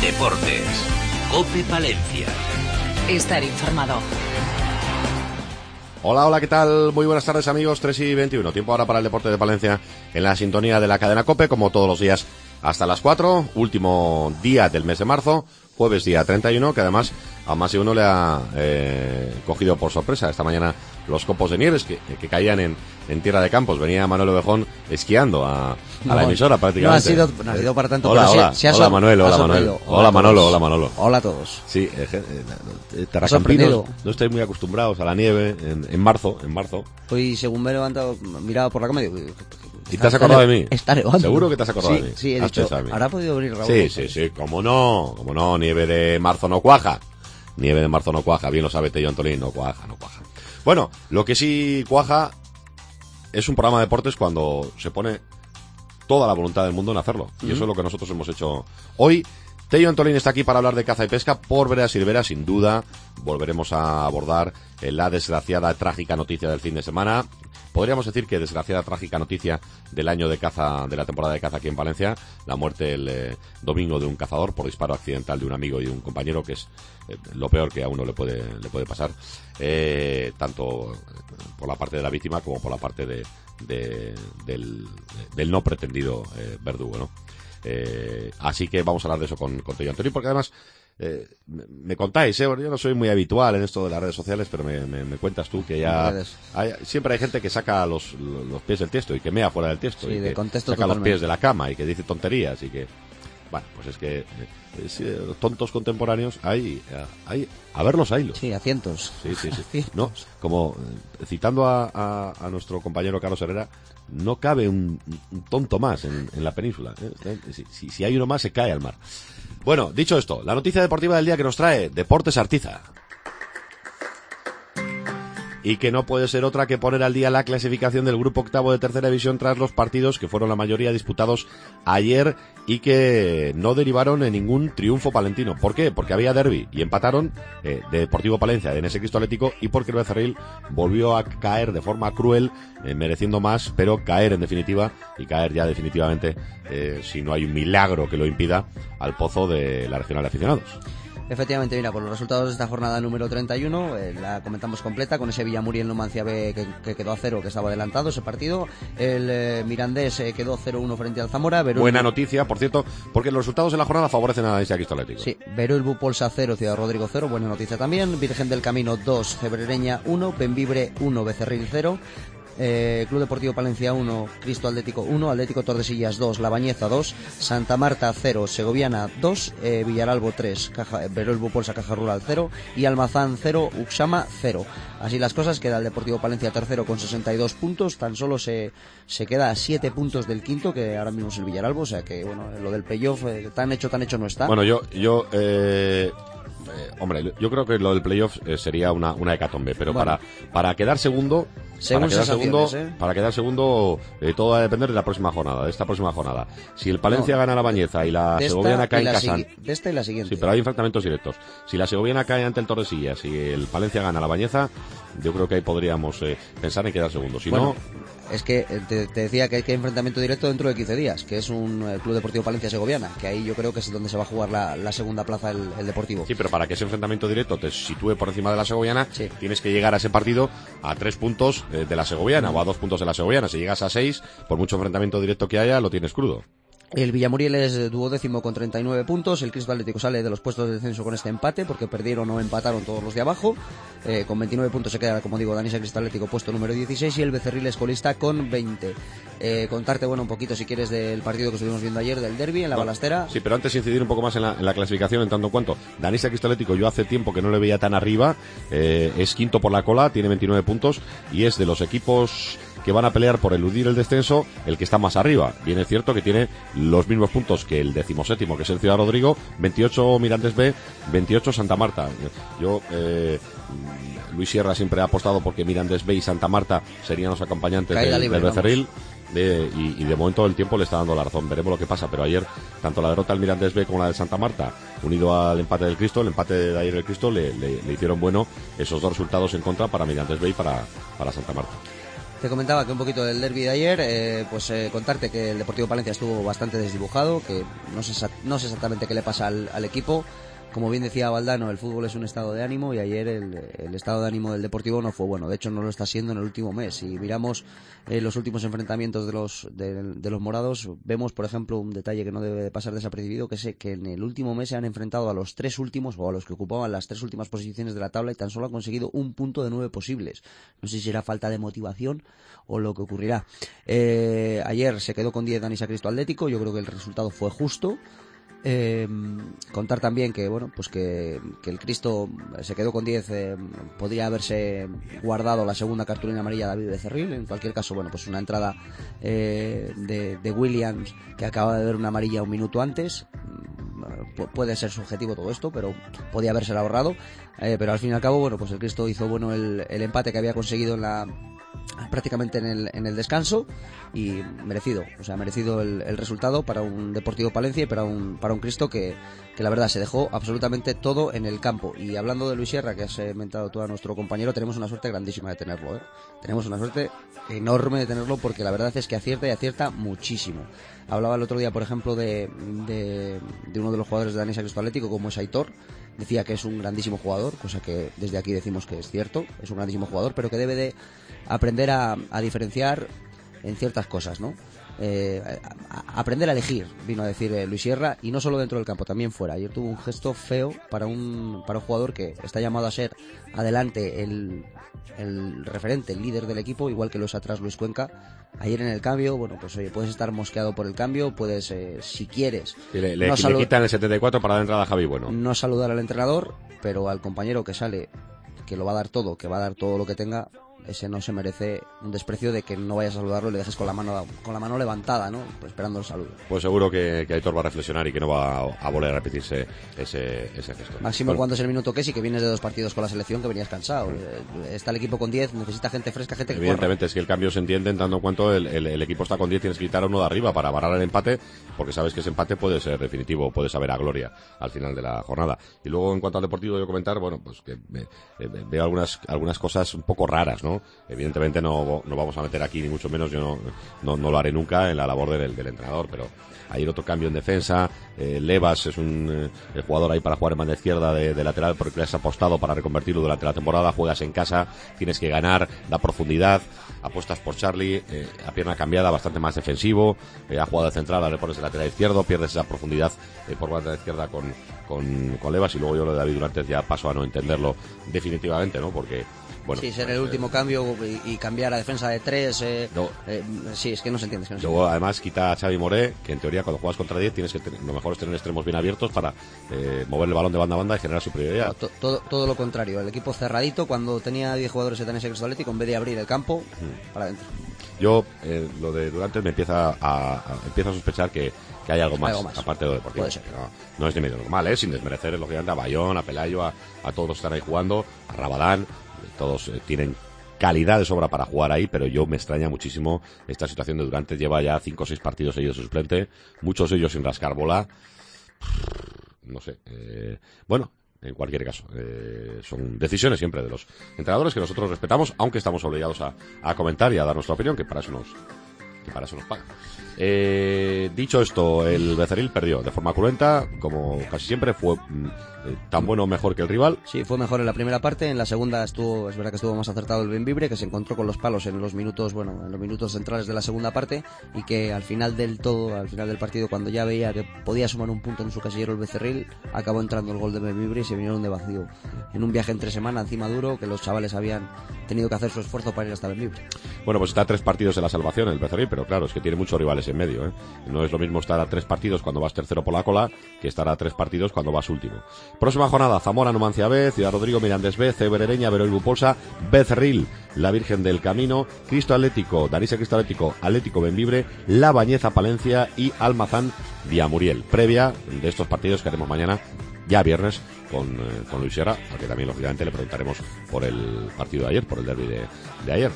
Deportes. COPE Palencia. Estar informado. Hola, ¿qué tal? Muy buenas tardes, amigos. 3:21. Tiempo ahora para el deporte de Palencia en la sintonía de la cadena COPE, como todos los días hasta las 4. Último día del mes de marzo, jueves día 31, que además a más de uno le ha cogido por sorpresa esta mañana los copos de nieves que caían en Tierra de Campos. Venía Manuel Ovejón esquiando a la emisora prácticamente. No ha sido para tanto. Hola, pero hola, se ha hola Manuel, hola Manuel. sorprendido. Hola Manolo, hola Manolo. Hola a todos. Sí, terracampinos, sorprendido. no estáis muy acostumbrados a la nieve en marzo. Hoy, según me he levantado, miraba por la cama y digo... ¿Y te has acordado de mí? Está nevando. ¿Seguro que te has acordado Sí, de mí? sí, he Hazte dicho, examen. ¿habrá podido venir Raúl? Sí, cómo no, nieve de marzo no cuaja. Nieve de marzo no cuaja, bien lo sabe Tello Antolín, no cuaja. Bueno, lo que sí cuaja es un programa de deportes cuando se pone toda la voluntad del mundo en hacerlo. Y eso es lo que nosotros hemos hecho hoy. Tello Antolín está aquí para hablar de caza y pesca por veras y veras, sin duda. Volveremos a abordar la desgraciada, trágica noticia del fin de semana. Podríamos decir que desgraciada, trágica noticia del año de caza, de la temporada de caza aquí en Palencia, la muerte el domingo de un cazador por disparo accidental de un amigo y un compañero, que es lo peor que a uno le puede pasar, tanto por la parte de la víctima como por la parte del no pretendido verdugo, ¿no? Así que vamos a hablar de eso con Tello Antolín, porque además me contáis, yo no soy muy habitual en esto de las redes sociales, pero me cuentas tú que ya siempre hay gente que saca los pies del tiesto y que mea fuera del tiesto, sí, y de que contexto saca totalmente. los pies de la cama y que dice tonterías y que, bueno, pues es que los tontos contemporáneos hay a verlos haylos. Sí, a cientos. Sí. No, como citando a nuestro compañero Carlos Herrera, no cabe un tonto más en la península, ¿eh? Si hay uno más se cae al mar. Bueno, dicho esto, la noticia deportiva del día que nos trae Deportes Artiza. Y que no puede ser otra que poner al día la clasificación del grupo octavo de tercera división tras los partidos que fueron la mayoría disputados ayer y que no derivaron en ningún triunfo palentino. ¿Por qué? Porque había derbi y empataron de Deportivo Palencia, de ese Cristo Atlético, y porque el Becerril volvió a caer de forma cruel, mereciendo más, pero caer en definitiva, y caer ya definitivamente, si no hay un milagro que lo impida, al pozo de la Regional de Aficionados. Efectivamente, mira, por los resultados de esta jornada número 31, la comentamos completa con ese Villamuriel Numancia B que quedó a 0, que estaba adelantado ese partido. El Mirandés quedó 0-1 frente al Zamora. Buena noticia, por cierto, porque los resultados de la jornada favorecen a ese Cristo Atlético. Sí, Veruel Bupolsa 0, Ciudad Rodrigo 0, buena noticia también. Virgen del Camino 2, Cebrereña 1, Benvibre 1, Becerril 0. Club Deportivo Palencia 1, Cristo Atlético 1, Atlético Tordesillas 2, La Bañeza 2, Santa Marta 0, Segoviana 2, Villaralbo 3, Veruel Bupolsa Caja Rural 0 y Almazán 0, Uxama 0. Así las cosas, queda el Deportivo Palencia tercero con 62 puntos, tan solo se queda a 7 puntos del quinto, que ahora mismo es el Villaralbo, o sea que bueno, lo del playoff tan hecho no está. Bueno, hombre, yo creo que lo del playoff sería una hecatombe, pero bueno, para quedar segundo, para quedar segundo todo va a depender de la próxima jornada, de esta próxima jornada. Si el Palencia gana la Bañeza y la Segoviana cae en casa, de esta y la siguiente. Sí, pero hay enfrentamientos directos. Si la Segoviana cae ante el Tordesillas y el Palencia gana la Bañeza, yo creo que ahí podríamos pensar en quedar segundo. Si no, es que te decía que hay enfrentamiento directo dentro de 15 días, que es un Club Deportivo Palencia Segoviana, que ahí yo creo que es donde se va a jugar la segunda plaza el Deportivo. Sí, pero para que ese enfrentamiento directo te sitúe por encima de la Segoviana, tienes que llegar a ese partido a 3 puntos de la Segoviana o a 2 puntos de la Segoviana. Si llegas a 6, por mucho enfrentamiento directo que haya, lo tienes crudo. El Villamuriel es duodécimo con 39 puntos. El Cristo Atlético sale de los puestos de descenso con este empate, porque perdieron o empataron todos los de abajo. Con 29 puntos se queda, como digo, Danisa Cristo Atlético puesto número 16 y el Becerril es colista con 20. Contarte, un poquito si quieres del partido que estuvimos viendo ayer, del derbi en la Balastera. Sí, pero antes incidir un poco más en la clasificación, en tanto en cuanto Danisa Cristo Atlético, yo hace tiempo que no le veía tan arriba, es quinto por la cola, tiene 29 puntos y es de los equipos que van a pelear por eludir el descenso el que está más arriba. Bien es cierto que tiene los mismos puntos que el 17º, que es el Ciudad Rodrigo, 28 Mirandés B, 28 Santa Marta. Luis Sierra siempre ha apostado porque Mirandés B y Santa Marta serían los acompañantes del Becerril. Y de momento el tiempo le está dando la razón, veremos lo que pasa, pero ayer tanto la derrota del Mirandés B como la del Santa Marta, unido al empate del Cristo, el empate de ayer del Cristo le hicieron bueno esos dos resultados en contra para Mirandés B y para Santa Marta. Te comentaba que un poquito del derbi de ayer, contarte que el Deportivo Palencia estuvo bastante desdibujado, que no sé exactamente qué le pasa al equipo. Como bien decía Valdano, el fútbol es un estado de ánimo y ayer el estado de ánimo del Deportivo no fue bueno. De hecho, no lo está siendo en el último mes. Si miramos los últimos enfrentamientos de los morados, vemos, por ejemplo, un detalle que no debe de pasar desapercibido, que es que en el último mes se han enfrentado a los 3 últimos o a los que ocupaban las 3 últimas posiciones de la tabla y tan solo han conseguido 1 punto de 9 posibles. No sé si será falta de motivación o lo que ocurrirá. Ayer se quedó con 10 Danisa Cristo Atlético. Yo creo que el resultado fue justo. Contar también que bueno, pues que el Cristo se quedó con 10, podría haberse guardado la segunda cartulina amarilla a David Becerril. En cualquier caso, bueno, pues una entrada de Williams, que acaba de ver una amarilla un minuto antes. Puede ser subjetivo todo esto, pero podía haberse ahorrado. Pero al fin y al cabo, bueno, pues el Cristo hizo bueno el empate que había conseguido prácticamente en el descanso, y merecido el resultado para un Deportivo Palencia y para un Cristo que la verdad se dejó absolutamente todo en el campo. Y hablando de Luis Sierra, que has mentado tú a nuestro compañero, tenemos una suerte grandísima de tenerlo, tenemos una suerte enorme de tenerlo, porque la verdad es que acierta y acierta muchísimo. Hablaba el otro día, por ejemplo, de uno de los jugadores de Danisa Cristo Atlético, como es Aitor. Decía que es un grandísimo jugador, cosa que desde aquí decimos que es cierto, es un grandísimo jugador, pero que debe de aprender a diferenciar en ciertas cosas, ¿no? Aprender a elegir, vino a decir Luis Sierra, y no solo dentro del campo, también fuera. Ayer tuvo un gesto feo para un jugador que está llamado a ser adelante el referente, el líder del equipo, igual que lo es atrás Luis Cuenca. Ayer en el cambio, bueno, pues oye, puedes estar mosqueado por el cambio, puedes, si quieres, le quitan el 74 para dar entrada a Javi Bueno. No saludar al entrenador, pero al compañero que sale, que lo va a dar todo, que va a dar todo lo que tenga, ese no se merece un desprecio de que no vayas a saludarlo y le dejes con la mano levantada, ¿no? Pues esperando el saludo. Pues seguro que Aitor va a reflexionar y que no va a volver a repetirse ese gesto. Máximo cuando es el minuto que vienes de 2 partidos con la selección, que venías cansado. Está el equipo con 10, necesita gente fresca, gente que evidentemente corra. Es que el cambio se entiende en tanto en cuanto el equipo está con 10, tienes que quitar a uno de arriba para parar el empate, porque sabes que ese empate puede ser definitivo, puede saber a gloria al final de la jornada. Y luego, en cuanto al Deportivo, yo comentar, bueno, pues que veo algunas cosas un poco raras, ¿no? Evidentemente no vamos a meter aquí, ni mucho menos, yo no lo haré nunca en la labor del entrenador, pero ayer otro cambio en defensa. Levas es el jugador ahí para jugar en banda izquierda de lateral, porque le has apostado para reconvertirlo durante la temporada. Juegas en casa, tienes que ganar, da profundidad, apuestas por Charlie, a pierna cambiada, bastante más defensivo, ha jugado de central, ahora le pones de lateral izquierdo, pierdes esa profundidad por banda izquierda con Levas. Y luego yo lo de David Durantes ya paso a no entenderlo definitivamente, ¿no? Porque bueno, sí, ser el último cambio y cambiar a defensa de 3, sí, es que no se entiende. Luego, además, quita a Xavi Moré, que en teoría cuando juegas contra 10 tienes que lo mejor es tener extremos bien abiertos para mover el balón de banda a banda y generar superioridad. No, todo lo contrario, el equipo cerradito, cuando tenía 10 jugadores de Danisa Cristo Atlético, en vez de abrir el campo, para adentro. Yo, lo de Durantes me empieza a sospechar que hay algo más aparte de lo deportivo. Puede ser. No es ni medio normal, sin desmerecer, lógicamente, a Bayón, a Pelayo, a todos los que están ahí jugando, a Rabadán. Todos tienen calidad de sobra para jugar ahí, pero yo me extraña muchísimo esta situación de Durantes. Lleva ya 5 o 6 partidos seguidos de suplente, muchos de ellos sin rascar bola. No sé. Bueno, en cualquier caso, son decisiones siempre de los entrenadores que nosotros respetamos, aunque estamos obligados a comentar y a dar nuestra opinión, que para eso nos pagan. Dicho esto, el Becerril perdió de forma cruenta, como casi siempre. Fue tan bueno o mejor que el rival. Sí, fue mejor en la primera parte. En la segunda es verdad que estuvo más acertado el Bembibre, que se encontró con los palos en los minutos centrales de la segunda parte, y que al final del partido, cuando ya veía que podía sumar un punto en su casillero el Becerril, acabó entrando el gol de Bembibre y se vinieron de vacío. En un viaje entre semana encima duro, que los chavales habían tenido que hacer su esfuerzo para ir hasta Bembibre. Bueno, pues está a 3 partidos de la salvación el Becerril, pero claro, es que tiene muchos rivales en medio, No es lo mismo estar a 3 partidos cuando vas tercero por la cola que estar a 3 partidos cuando vas último. Próxima jornada: Zamora Numancia B, Ciudad Rodrigo Mirandés B, Ceberereña Veroy Bupolsa, Becerril, La Virgen del Camino, Cristo Atlético, Danisa Cristo Atlético, Atlético Bembibre, La Bañeza Palencia y Almazán Villamuriel. Previa de estos partidos que haremos mañana, ya viernes, con Luis Sierra, al que también lógicamente le preguntaremos por el partido de ayer, por el derbi de ayer.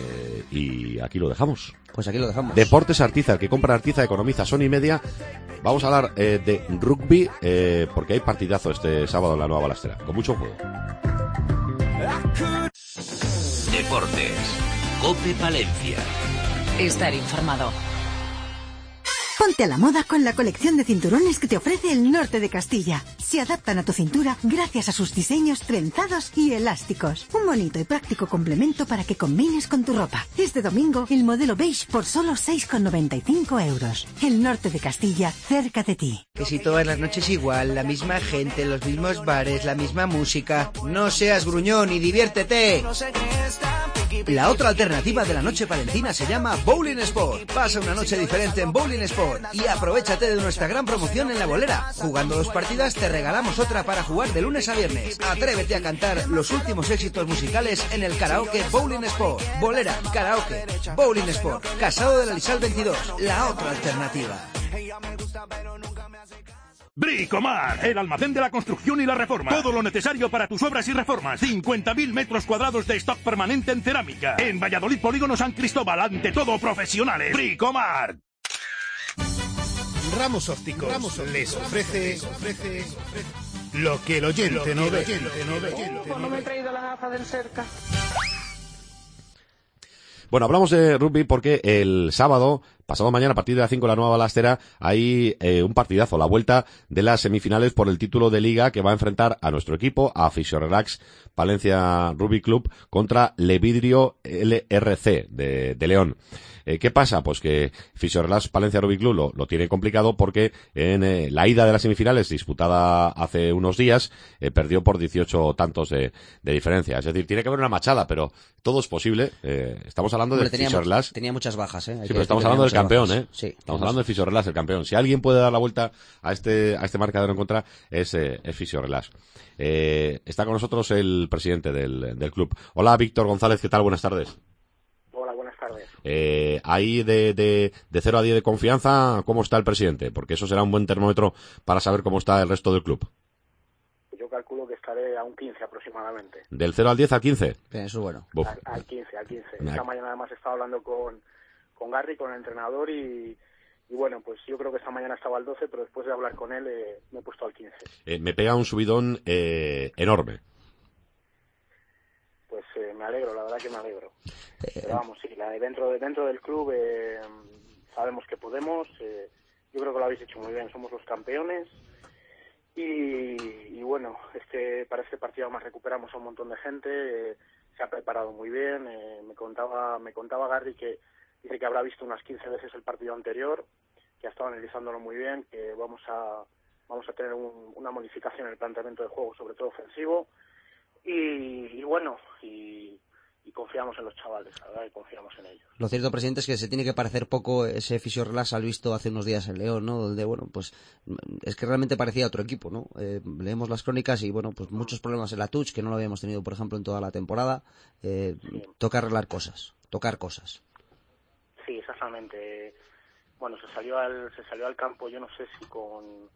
Y aquí lo dejamos. Pues aquí lo dejamos. Deportes Artiza, el que compra Artiza economiza. Son y media. Vamos a hablar de rugby, porque hay partidazo este sábado en la Nueva Balastera, con mucho juego. Deportes COPE Palencia. Estar informado. Ponte a la moda con la colección de cinturones que te ofrece el Norte de Castilla. Se adaptan a tu cintura gracias a sus diseños trenzados y elásticos. Un bonito y práctico complemento para que combines con tu ropa. Este domingo, el modelo beige por solo 6,95 euros. El Norte de Castilla, cerca de ti. Que si todas las noches igual, la misma gente, los mismos bares, la misma música. No seas gruñón y diviértete. La otra alternativa de la noche palentina se llama Bowling Sport. Pasa una noche diferente en Bowling Sport y aprovéchate de nuestra gran promoción en la bolera. Jugando 2 partidas te regalamos otra para jugar de lunes a viernes. Atrévete a cantar los últimos éxitos musicales en el karaoke Bowling Sport. Bolera, karaoke, Bowling Sport. Casado de la Lisal 22, la otra alternativa. Bricomar, el almacén de la construcción y la reforma. Todo lo necesario para tus obras y reformas. 50.000 metros cuadrados de stock permanente en cerámica. En Valladolid, Polígono San Cristóbal, ante todo profesionales. Bricomar. Ramos Ópticos les ofrece lo que el oyente no ve. No me he traído las gafas del cerca. Bueno, hablamos de rugby porque el sábado, pasado mañana, a partir de las 5 de la Nueva Balastera, hay un partidazo, la vuelta de las semifinales por el título de Liga que va a enfrentar a nuestro equipo, a Fisiorelax Palencia Rugby Club, contra Levidrio LRC de León. ¿Qué pasa? Pues que Fisiorelax Palencia Rugby Club lo tiene complicado porque en la ida de las semifinales disputada hace unos días perdió por 18 tantos de diferencia. Es decir, tiene que haber una machada, pero todo es posible. Estamos hablando de Fisiorelax. Tenía muchas bajas, Sí, pero estamos hablando del campeón, bajas. Sí, estamos hablando de Fisiorelax, el campeón. Si alguien puede dar la vuelta a este marcador en contra es Fisiorelax. Está con nosotros el presidente del club. Hola, Víctor González, ¿qué tal? Buenas tardes. Hola, buenas tardes. Ahí de 0 a 10 de confianza, ¿cómo está el presidente? Porque eso será un buen termómetro para saber cómo está el resto del club. Yo calculo que estaré a un 15 aproximadamente. ¿Del 0 al 10 al 15? Eso es bueno. Al 15. Esta mañana además he estado hablando con Garry, con el entrenador, y bueno, pues yo creo que esta mañana estaba al 12, pero después de hablar con él me he puesto al 15. Me pega un subidón enorme. Pues me alegro, la verdad que me alegro. Pero vamos, sí, dentro del club sabemos que podemos. Yo creo que lo habéis hecho muy bien, somos los campeones. Y bueno, para este partido además recuperamos a un montón de gente. Se ha preparado muy bien. Me contaba Garry que dice que habrá visto unas 15 veces el partido anterior, que ha estado analizándolo muy bien, que vamos a tener una modificación en el planteamiento de juego, sobre todo ofensivo. Y bueno, y confiamos en los chavales, la verdad, y confiamos en ellos. Lo cierto, presidente, es que se tiene que parecer poco ese Fisiorelax al visto hace unos días en León, ¿no? Donde, bueno, pues es que realmente parecía otro equipo, ¿no? Leemos las crónicas y, bueno, pues muchos problemas en la touch, que no lo habíamos tenido, por ejemplo, en toda la temporada. Sí. Toca arreglar cosas, tocar cosas. Sí, exactamente. Bueno, se salió al campo, yo no sé si con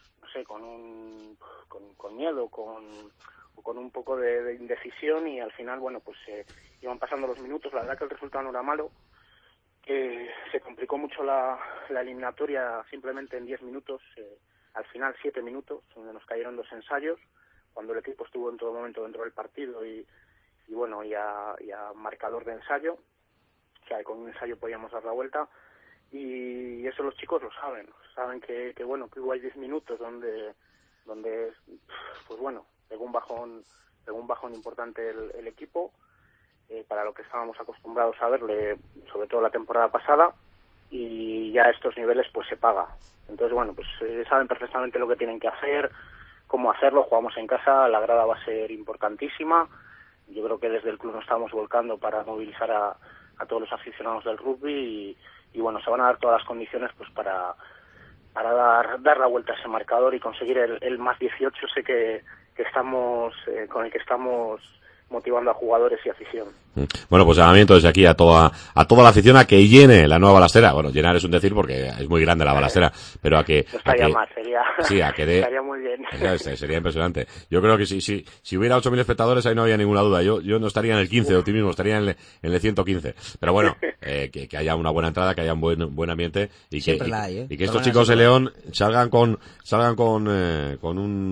miedo, con un poco de indecisión, y al final, bueno, pues iban pasando los minutos. La verdad que el resultado no era malo. Se complicó mucho la eliminatoria simplemente en 10 minutos, al final 7 minutos, donde nos cayeron 2 ensayos, cuando el equipo estuvo en todo momento dentro del partido y bueno, y a marcador de ensayo. O sea, con un ensayo podíamos dar la vuelta, y eso los chicos lo saben que bueno, que hubo 10 minutos donde pues bueno, pegó un bajón importante el equipo, para lo que estábamos acostumbrados a verle, sobre todo la temporada pasada, y ya a estos niveles pues se paga. Entonces, bueno, pues saben perfectamente lo que tienen que hacer, cómo hacerlo. Jugamos en casa, la grada va a ser importantísima. Yo creo que desde el club nos estamos volcando para movilizar a todos los aficionados del rugby, y bueno, se van a dar todas las condiciones pues para dar la vuelta a ese marcador y conseguir el más 18. Sé que estamos con el que estamos motivando a jugadores y afición. Bueno, pues llamamiento desde aquí a toda la afición a que llene la nueva balastera. Bueno, llenar es un decir porque es muy grande la balastera, pero a que... No estaría mal, estaría muy bien. Sería impresionante. Yo creo que si hubiera 8.000 espectadores, ahí no había ninguna duda. Yo no estaría en el 15 de optimismo, estaría en el 115. Pero bueno, que haya una buena entrada, que haya un buen ambiente, y que estos chicos de León salgan con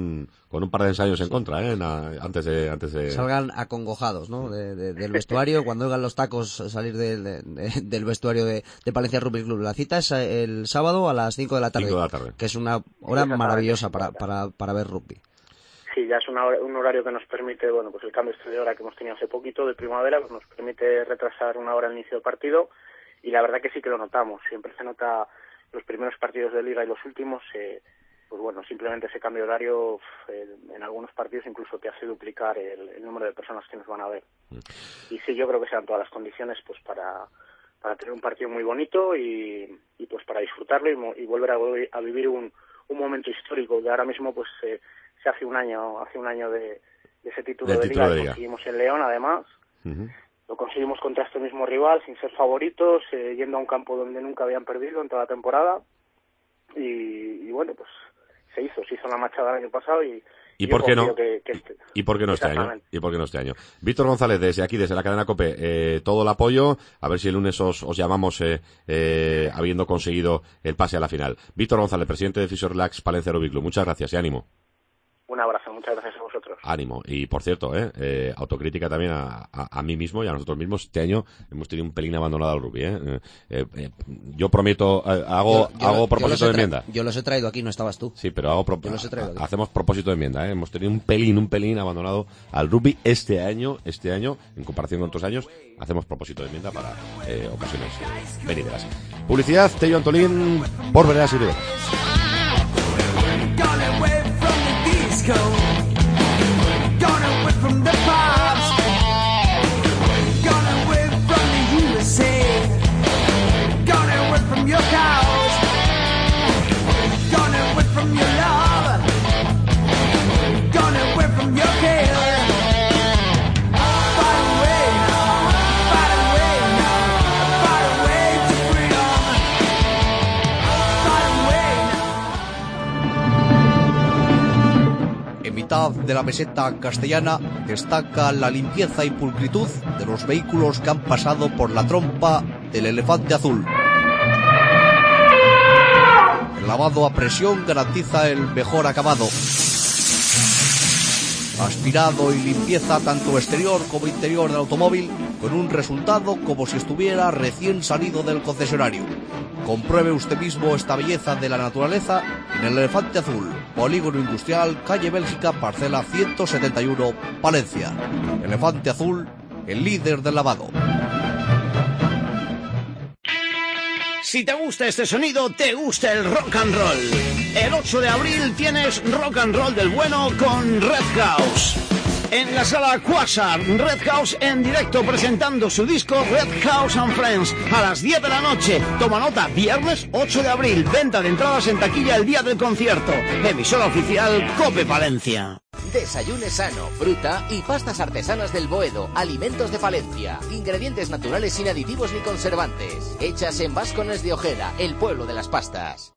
con un par de ensayos en contra, antes de... Salgan acongojados, ¿no? Del vestuario, cuando oigan los tacos salir del vestuario de Palencia Rugby Club. La cita es el sábado a las 5 de la tarde, que es una hora maravillosa para ver rugby. Sí, ya es un horario que nos permite, bueno, pues el cambio de hora que hemos tenido hace poquito, de primavera, pues nos permite retrasar una hora el inicio del partido, y la verdad que sí que lo notamos. Siempre se nota los primeros partidos de Liga y los últimos, pues bueno, simplemente ese cambio de horario en algunos partidos incluso te hace duplicar el número de personas que nos van a ver. Y sí, yo creo que sean todas las condiciones pues para tener un partido muy bonito y pues para disfrutarlo y volver a vivir un momento histórico, que ahora mismo pues se hace un año de ese título de Liga que conseguimos en León, además. Lo conseguimos contra este mismo rival, sin ser favoritos, yendo a un campo donde nunca habían perdido en toda la temporada. Y bueno, pues se hizo la machada el año pasado ¿Y por qué no? ¿Y por qué no este año? ¿Y por qué no este año? Víctor González, desde la cadena COPE, todo el apoyo. A ver si el lunes os llamamos habiendo conseguido el pase a la final. Víctor González, presidente de Fisio Relax Palencia Rugby Club. Muchas gracias y ánimo. Un abrazo, muchas gracias a vosotros. Ánimo. Y por cierto, autocrítica también a mí mismo y a nosotros mismos. Este año hemos tenido un pelín abandonado al rugby. Yo prometo, hago propósito de enmienda. Yo los he traído aquí, no estabas tú. Sí, pero hacemos propósito de enmienda. Hemos tenido un pelín abandonado al rugby este año, en comparación con otros años. Hacemos propósito de enmienda para ocasiones venideras. Publicidad, Tello Antolín, por Veredas y Riberas. Gone away from the pubs, gone away from the USA, gone away from your couch, gone away from your love, gone away from your care. Far away now, far away now, far away to freedom, far away now. En mitad de la meseta castellana destaca la limpieza y pulcritud de los vehículos que han pasado por la trompa del elefante azul. El lavado a presión garantiza el mejor acabado. Aspirado y limpieza tanto exterior como interior del automóvil, con un resultado como si estuviera recién salido del concesionario. Compruebe usted mismo esta belleza de la naturaleza en el Elefante Azul, Polígono Industrial, calle Bélgica, parcela 171, Palencia. Elefante Azul, el líder del lavado. Si te gusta este sonido, te gusta el rock and roll. El 8 de abril tienes rock and roll del bueno con Red House. En la sala Quasar, Red House en directo presentando su disco Red House and Friends a las 10 de la noche. Toma nota, viernes 8 de abril, venta de entradas en taquilla el día del concierto. Emisora oficial COPE Palencia. Desayune sano, fruta y pastas artesanas del Boedo, alimentos de Palencia, ingredientes naturales sin aditivos ni conservantes, hechas en Vascones de Ojeda, el pueblo de las pastas.